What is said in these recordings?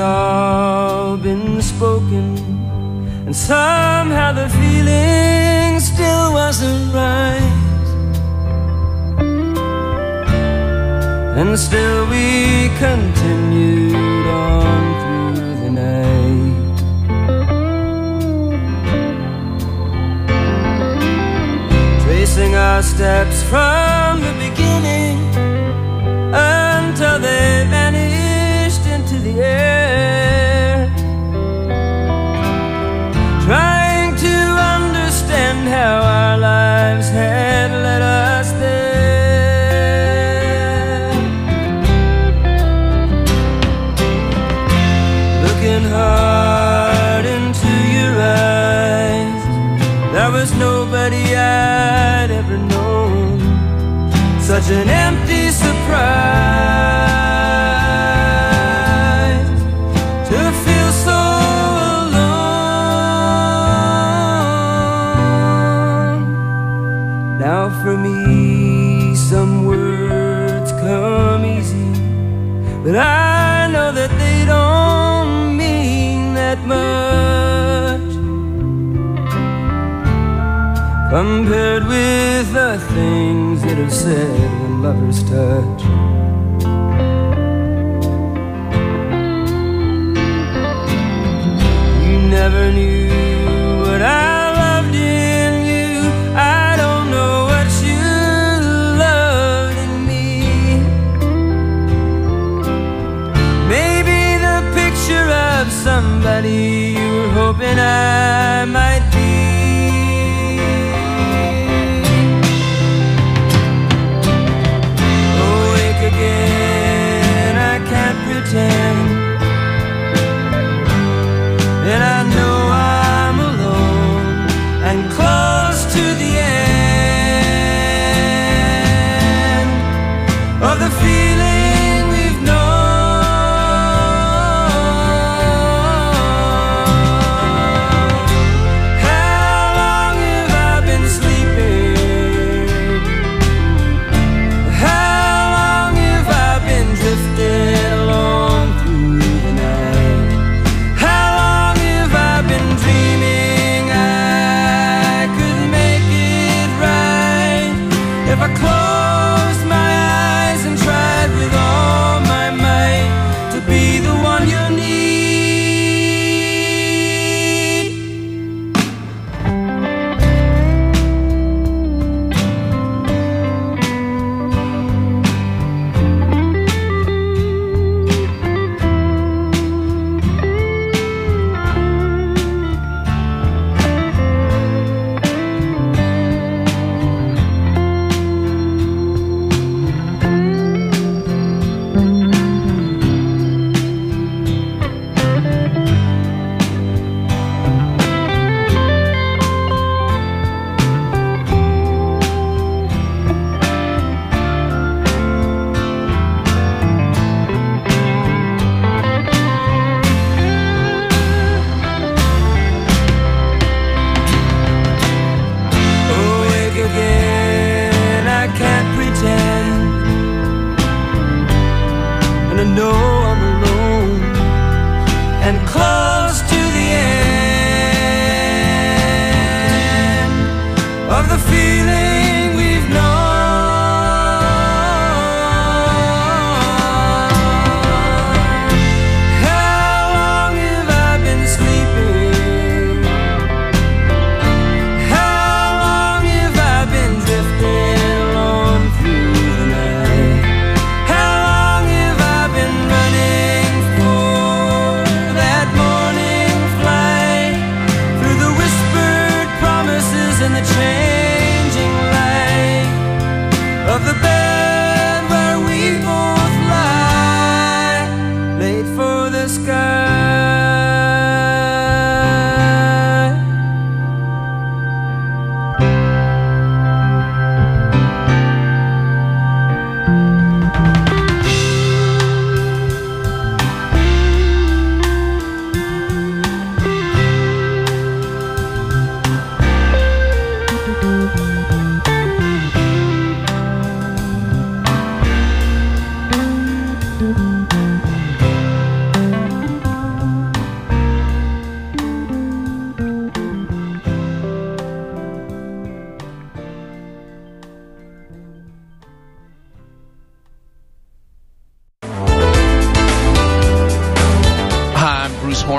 all been spoken, and somehow the feeling still wasn't right. And still we continued on through the night. Tracing our steps from the beginning until they vanished into the air, trying to understand how our lives had led us there. Looking hard into your eyes, there was nobody I'd ever known. Such an empty surprise to feel so alone. Now for me some words come easy, but I know that they don't mean that much compared with the things that are said when lovers touch. You never knew what I loved in you. I don't know what you loved in me. Maybe the picture of somebody you were hoping I might be. Again, I can't pretend, and I know I'm alone and close to the end of the feeling we've known. How long have I been sleeping? Drifting along through the night. How long have I been dreaming I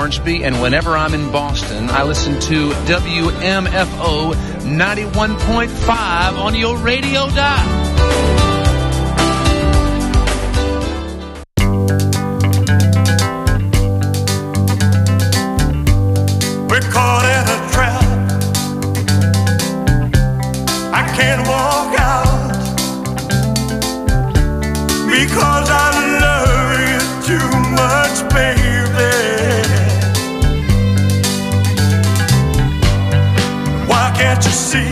Hornsby, and whenever I'm in Boston, I listen to WMFO 91.5 on your radio dial. Because I love you too much, baby. Why can't you see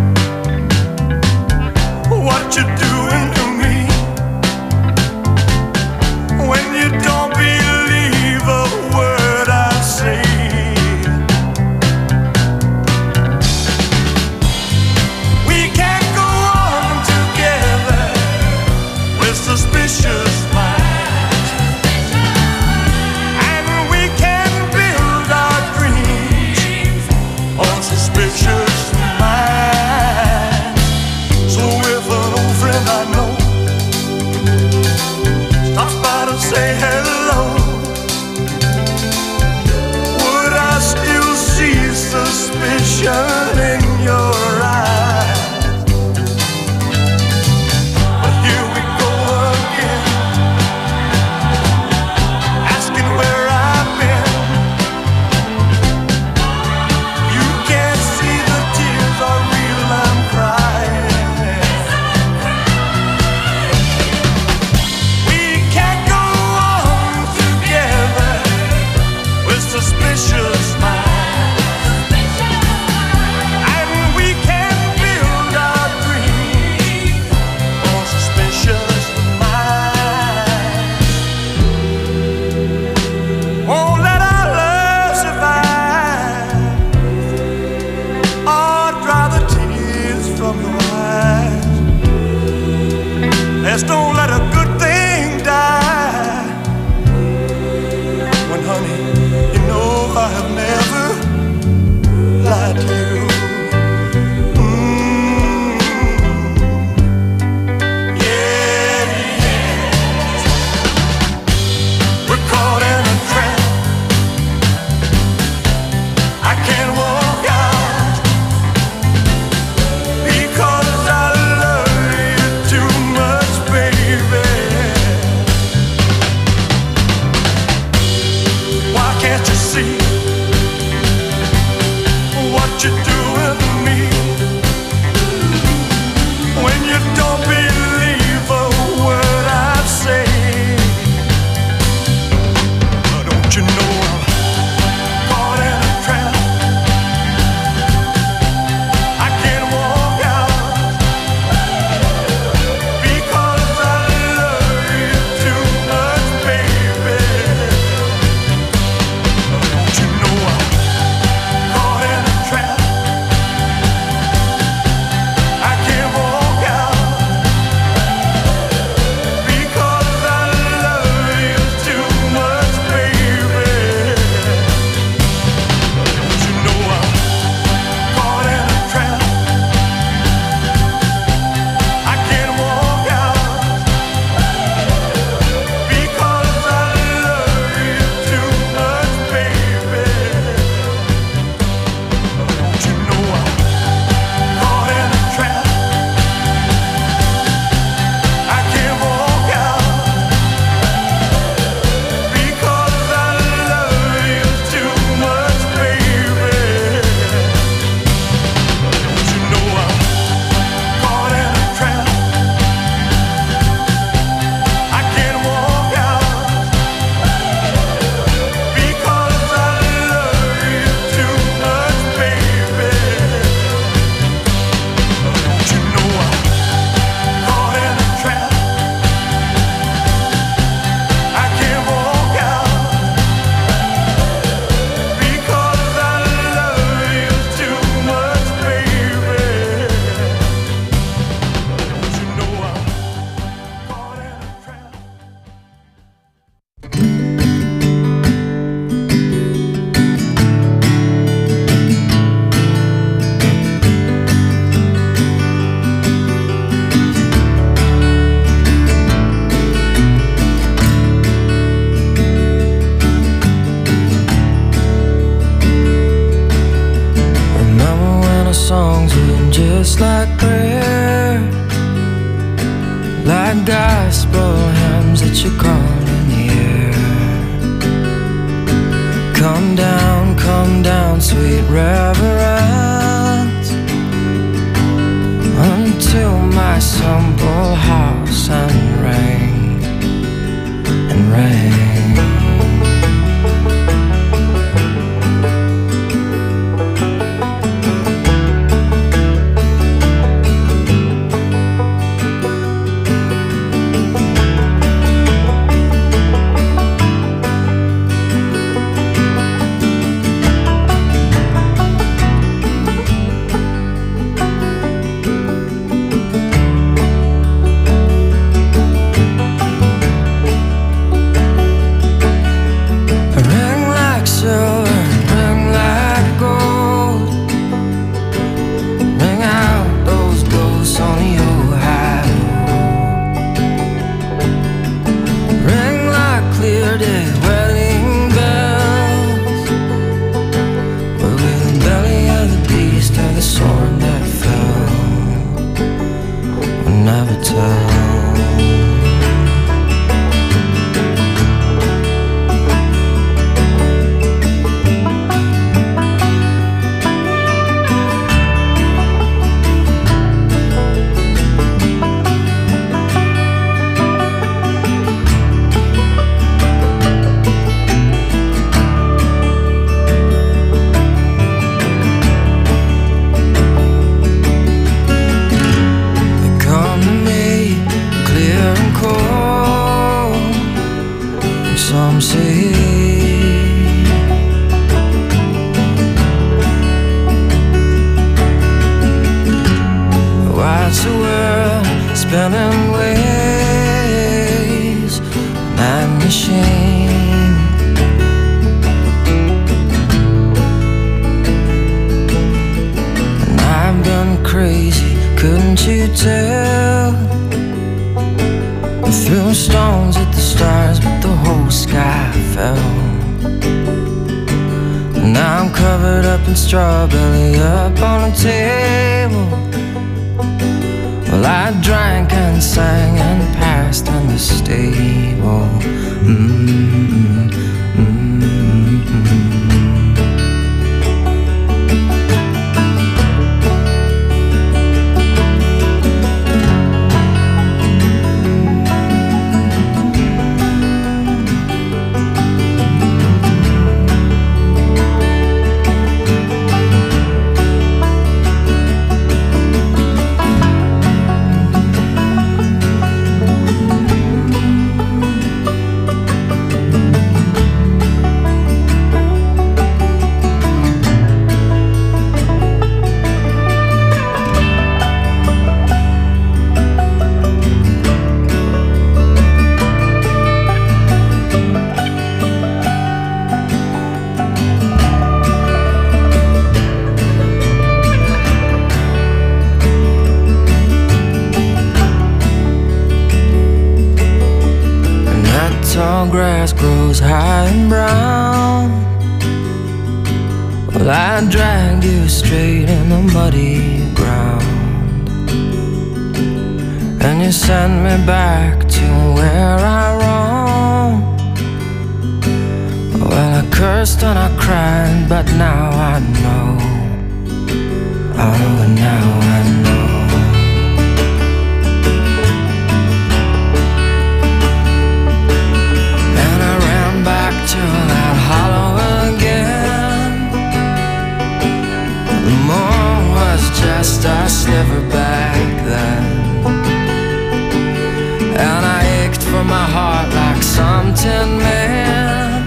what you're doing to me? When you don't believe a word I say. We can't go on together with suspicious minds, and we can build our dreams on suspicious minds. So if an old friend I know stops by to say hello, would I still see suspicion in your eyes? But here we go again, asking where I've been. You can't see the tears are real, I'm crying. We can't go on together with suspicious minds, and we can't build our dreams on suspicious minds. Won't let our love survive or dry the tears from your eyes. Let's don't let a good thing die. When, honey, you know I have never lied to you. Yeah, yes. We're caught in a trap. I can't walk out because I love you too much, baby. just like prayer, like gospel hymns that you call in the air. Come down, sweet reverence, until my simple house and ring. Some say watch the world spinning ways, night machine. And I've been crazy, couldn't you tell? I threw stones at the stars, but the whole sky fell. Now I'm covered up in straw, belly up on a table. Well, I drank and sang and passed in the stable. Tall grass grows high and brown. Well, I dragged you straight in the muddy ground, and you sent me back to where I roamed. Well, I cursed and I cried, but now I know. Oh, now I know. To that hollow again. The moon was just a sliver back then, and I ached for my heart like some tin man.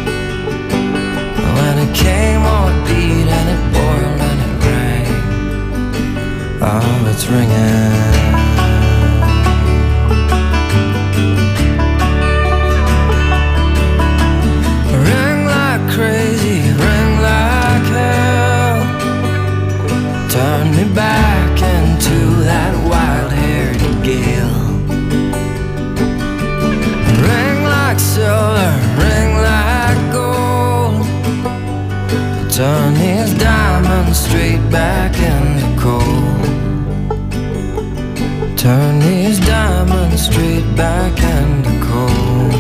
When it came on it beat and it boiled and it rang. Oh, it's ringing. Crazy, ring like hell. Turn me back into that wild-haired gale. Ring like silver, ring like gold. Turn these diamonds straight back into coal. turn these diamonds straight back into coal.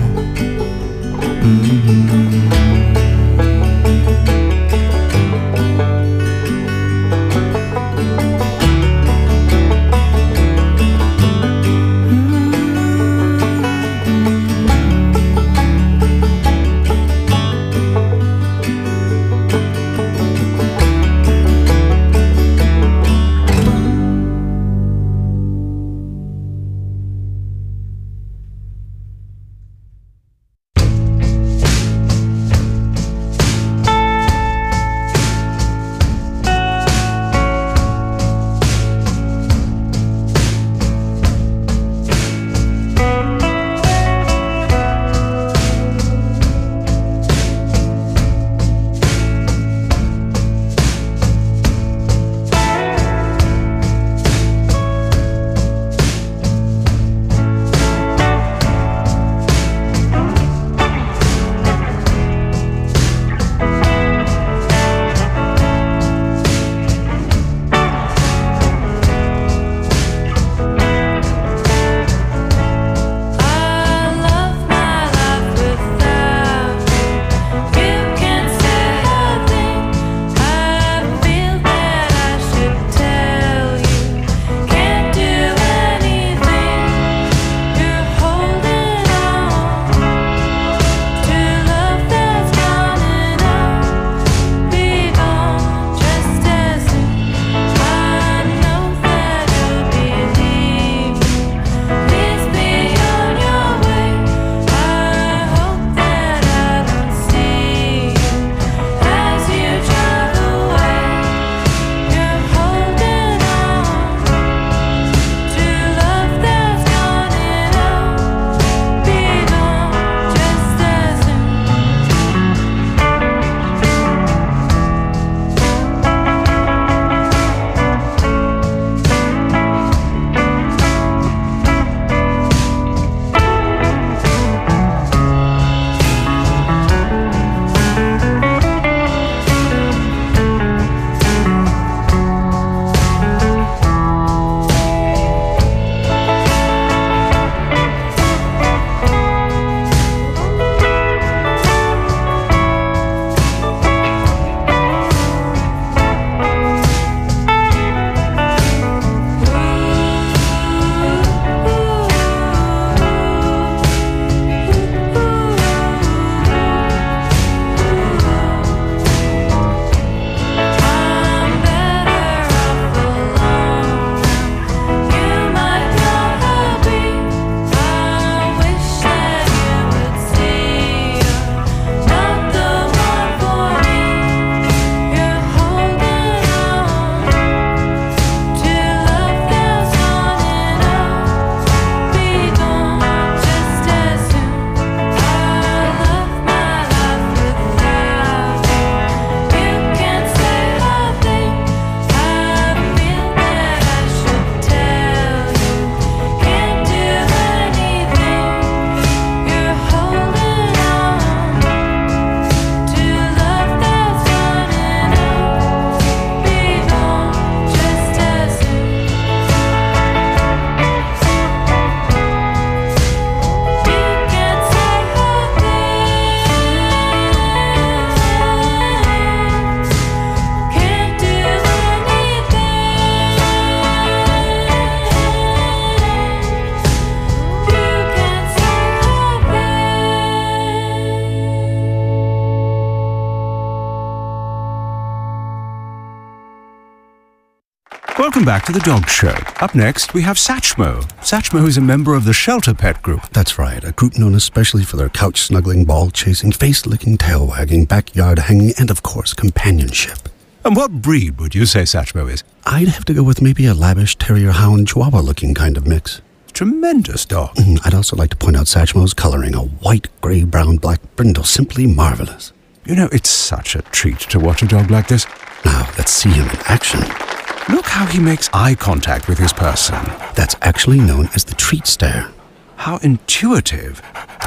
Welcome back to The Dog Show. Up next, we have Satchmo. Satchmo is a member of the Shelter Pet Group. That's right, a group known especially for their couch-snuggling, ball-chasing, face-licking, tail-wagging, backyard-hanging, and, of course, companionship. And what breed would you say Satchmo is? I'd have to go with maybe a lavish terrier-hound chihuahua-looking kind of mix. Tremendous dog. I'd also like to point out Satchmo's coloring, a white, grey, brown, black brindle, simply marvelous. You know, it's such a treat to watch a dog like this. Now, let's see him in action. Look how he makes eye contact with his person. That's actually known as the treat stare. How intuitive.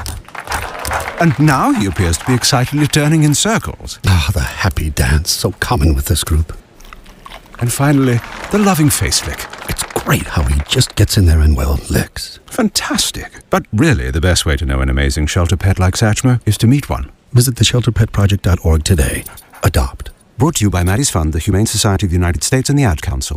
And now he appears to be excitedly turning in circles. Ah, the happy dance, so common with this group. And finally, the loving face lick. It's great how he just gets in there and, well, licks. Fantastic. But really, the best way to know an amazing shelter pet like Satchmo is to meet one. Visit theshelterpetproject.org today. Adopt. Brought to you by Maddie's Fund, the Humane Society of the United States, and the Ad Council.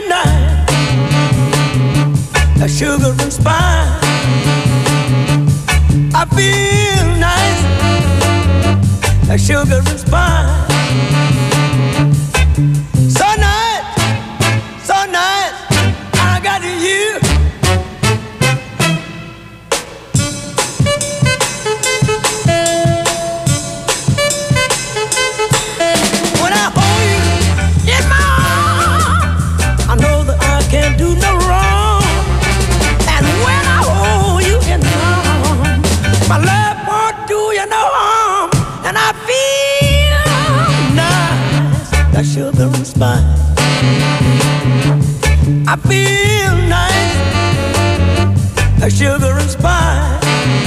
sugar and spice. I feel nice, like sugar and spice. So nice, so nice, I got you. When I hold you in my arms, I know that I can't do no wrong. And when I hold you in my arms, my love won't do you no harm. And I feel nice, like sugar and spice. I feel nice, like sugar and spice.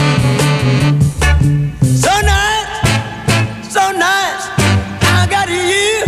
So nice, so nice, I got you.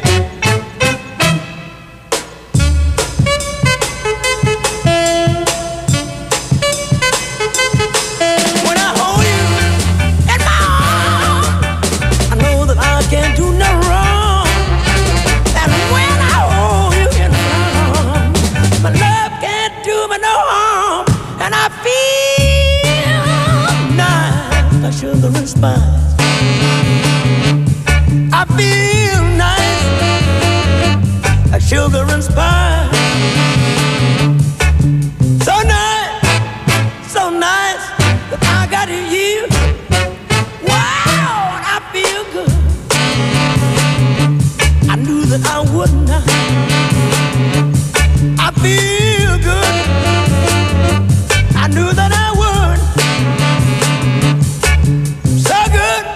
When I hold you in my arms, I know that I can't do no wrong. And when I hold you in my arms, my love can't do me no harm. And I feel nice, like sugar and spice. I feel nice, like sugar and spice. So nice, so nice that I got you. Wow, and I feel good. I knew that I would not. I feel good. I knew that I would. So good.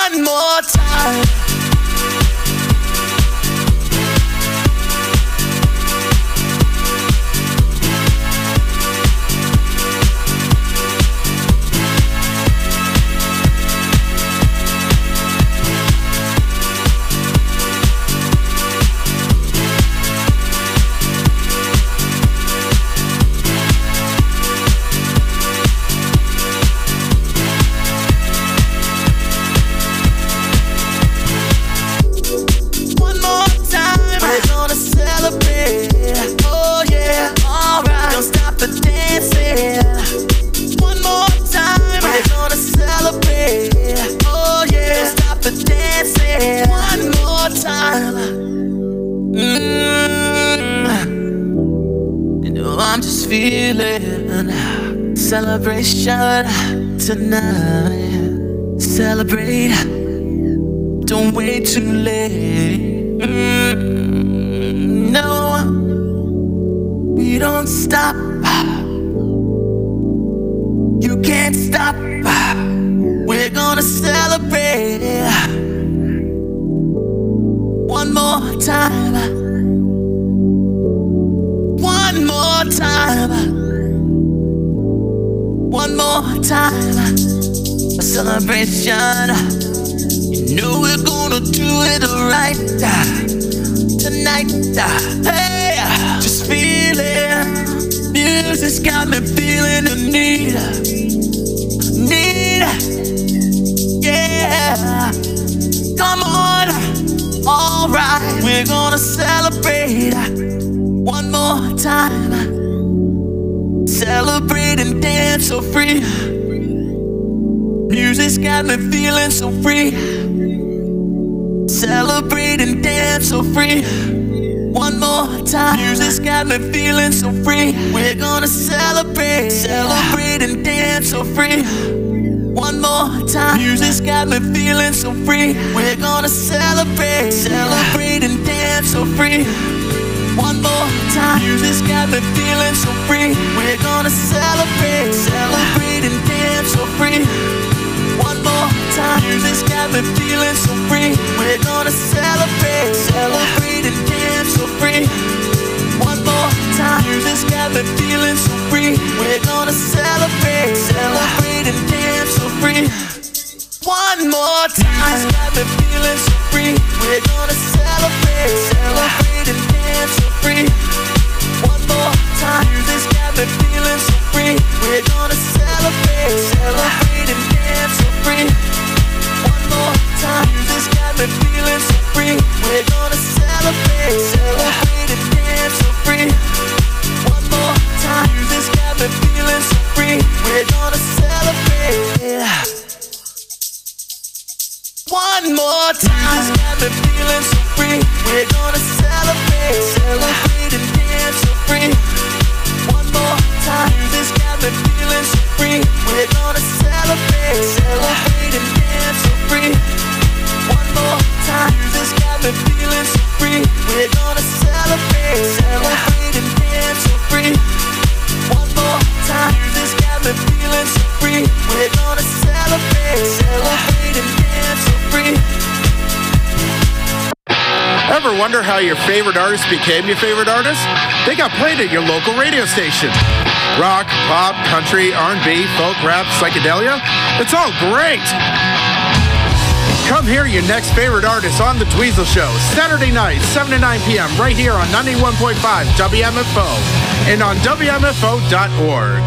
one more time. Celebration tonight. Celebrate. Don't wait too late. No, we don't stop. You can't stop. We're gonna celebrate. One more time. One more time. One more time, a celebration. You know we're gonna do it right tonight. Hey, just feel it. Music's got me feeling the need. Yeah, come on. Alright, we're gonna celebrate one more time. Celebrate and dance so free. Music's got me feeling so free. Celebrate and dance so free. One more time. Music's got me feeling so free. We're gonna celebrate. Celebrate and dance so free. One more time. Music's got me feeling so free. We're gonna celebrate. Celebrate and dance so free. One more time. Music's got me feeling so free. We're gonna celebrate. Celebrate and dance so free. One more time. Music's got me feeling so free. We're gonna celebrate. Celebrate and dance so free. One more time. Music's got me feeling so free. We're gonna celebrate. Celebrate and dance so free. One more time. Music's got me feeling so free. We're gonna celebrate. Celebrate and dance so free. One more time. Music's got me feeling so free. We're gonna celebrate. Celebrate and dance so free. One more time. Music's got me feeling so free. We're gonna celebrate. Celebrate and dance so free. One more time. Music's got me feeling so free. We're gonna celebrate. One more time. Music's got me feeling so free. We're gonna celebrate. Celebrate and dance so free. One more time. Music's got me feeling so free. We're gonna celebrate. Celebrate and dance so free. One more time. Music's got me feeling so free. We're gonna celebrate. Celebrate and dance so free. One more time. Music's got me feeling so free. We're gonna celebrate. Celebrate and dance so free. Ever wonder how your favorite artist became your favorite artist? They got played at your local radio station. Rock, pop, country, R&B, folk, rap, psychedelia. It's all great. Come hear your next favorite artist on The Dweezil Show, Saturday night, 7 to 9 p.m. right here on 91.5 WMFO and on WMFO.org.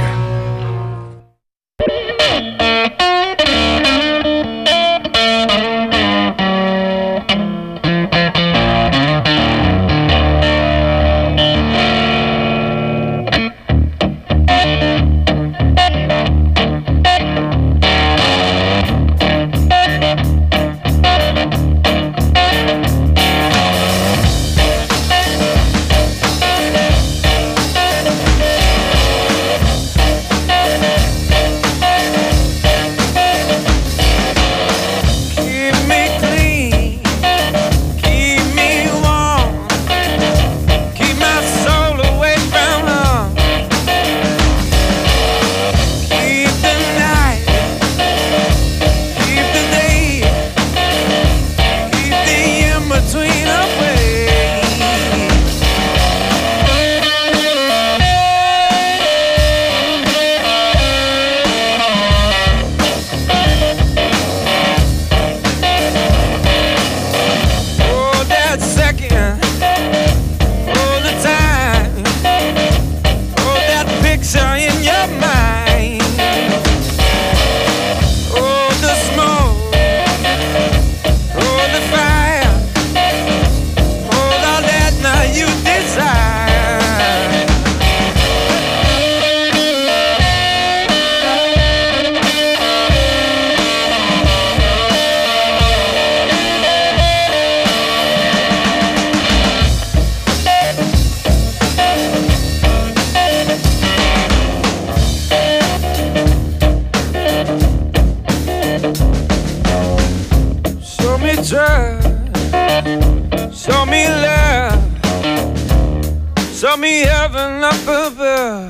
trust. Show me love. Show me heaven up above.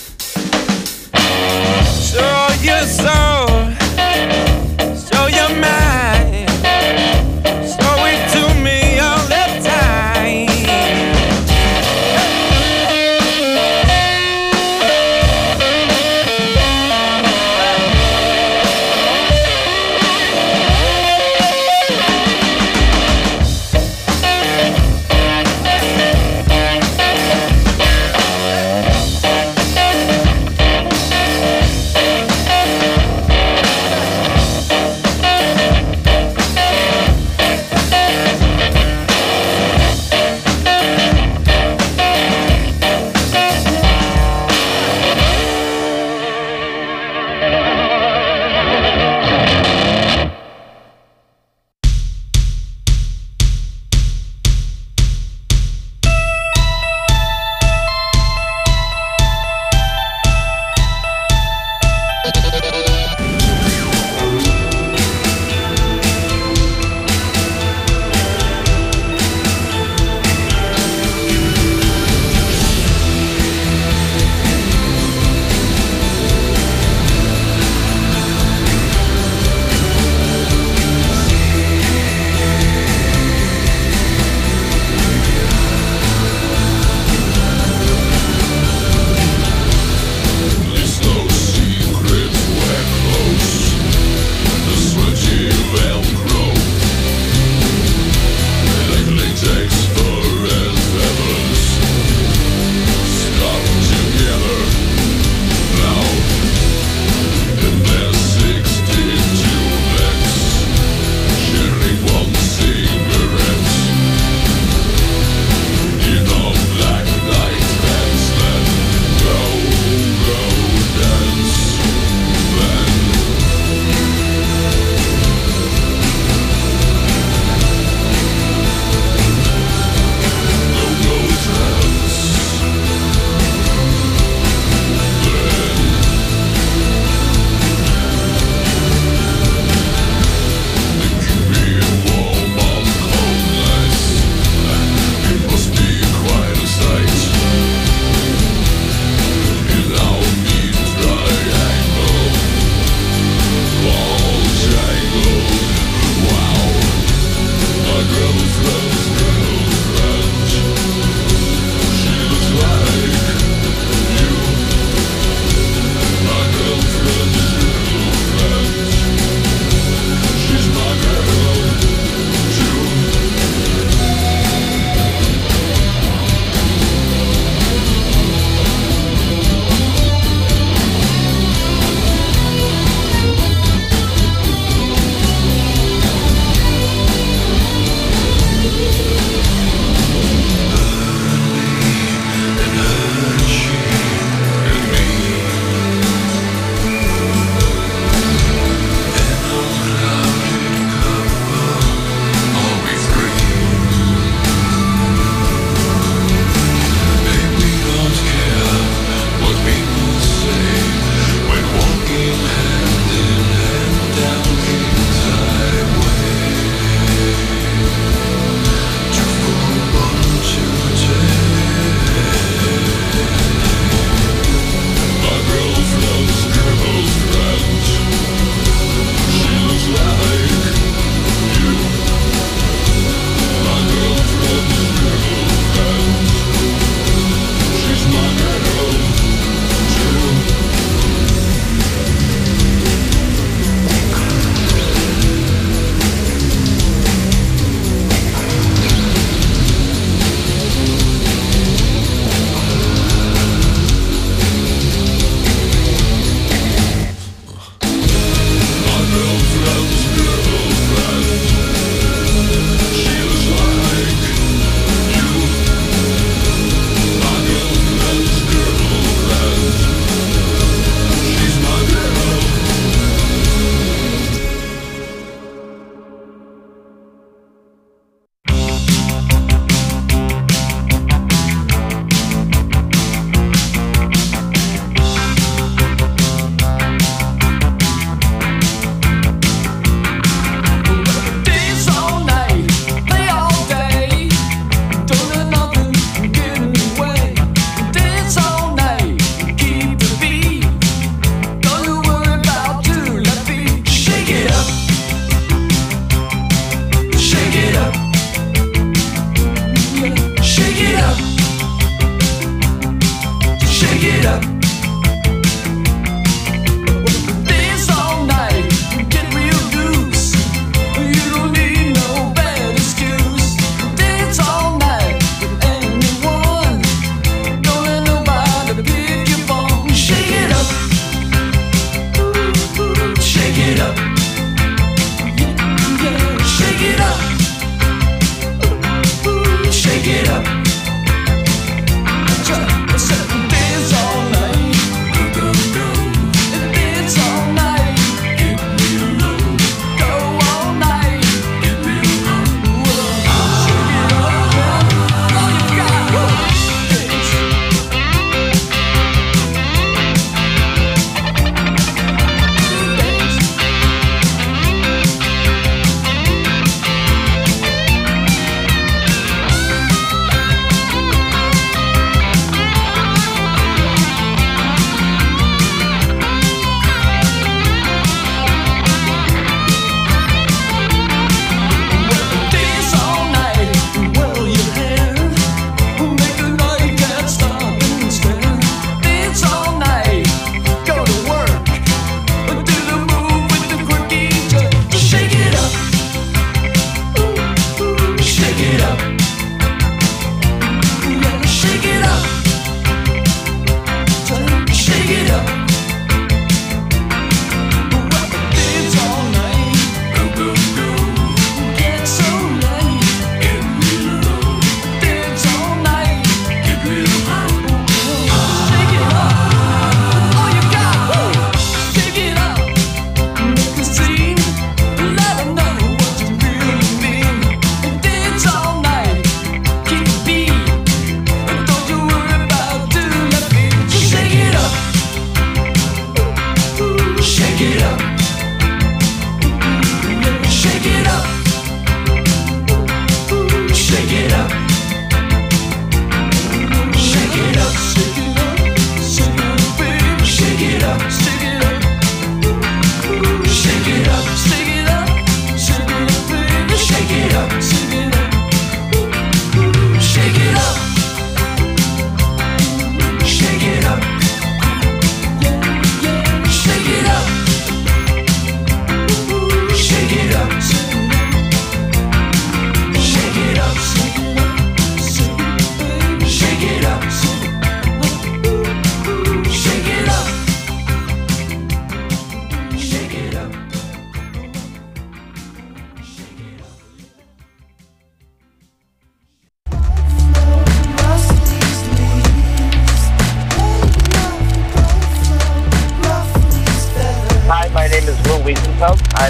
Show your soul. Show your mind. Show it to me all the time.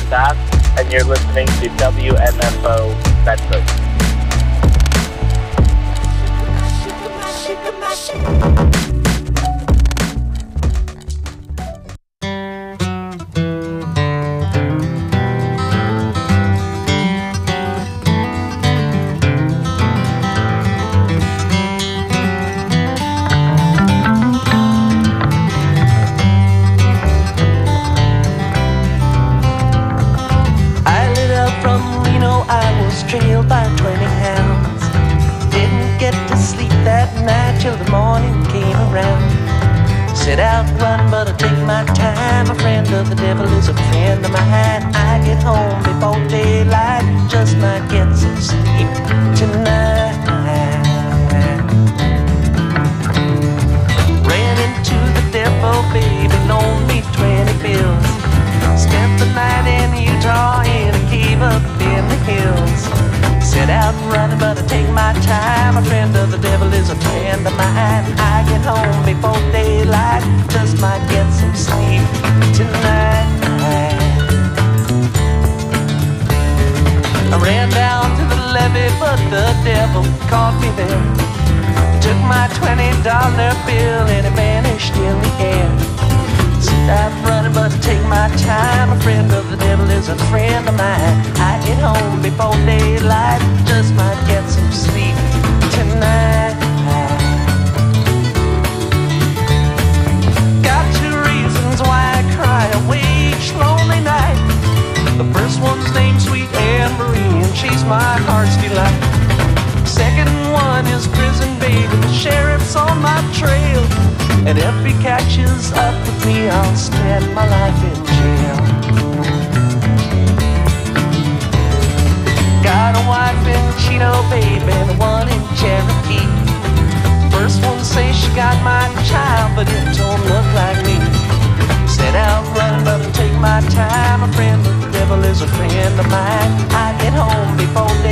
Bass, and you're listening to WMFO Bedford. Trailed by 20 hounds. Didn't get to sleep that night till the morning came around. Set out to run, but I take my time. A friend of the devil is a friend of mine. I get home before daylight, just might get some sleep tonight. Ran into the devil, baby, loaned me 20 bills. Spent the night in Utah in a cave up in the hills. Set out running, but I take my time. A friend of the devil is a friend of mine. I get home before daylight, just might get some sleep tonight. I ran down to the levee, but the devil caught me there. Took my $20 bill and it vanished in the air. Set out running, but I take my time. A friend of the devil is a friend of mine. I get home before daylight, just might get some sleep tonight. Got two reasons why I cry away each lonely night. The first one's named Sweet Anne Marie, and she's my heart's delight. Second one is prison, baby, the sheriff's on my trail. And if he catches up with me, I'll spend my life in jail. Got a wife in Chino, baby, and one in Cherokee. First one says she got my child, but it don't look like me. Set out running, but I take my time. A friend of the devil is a friend of mine. I get home before day.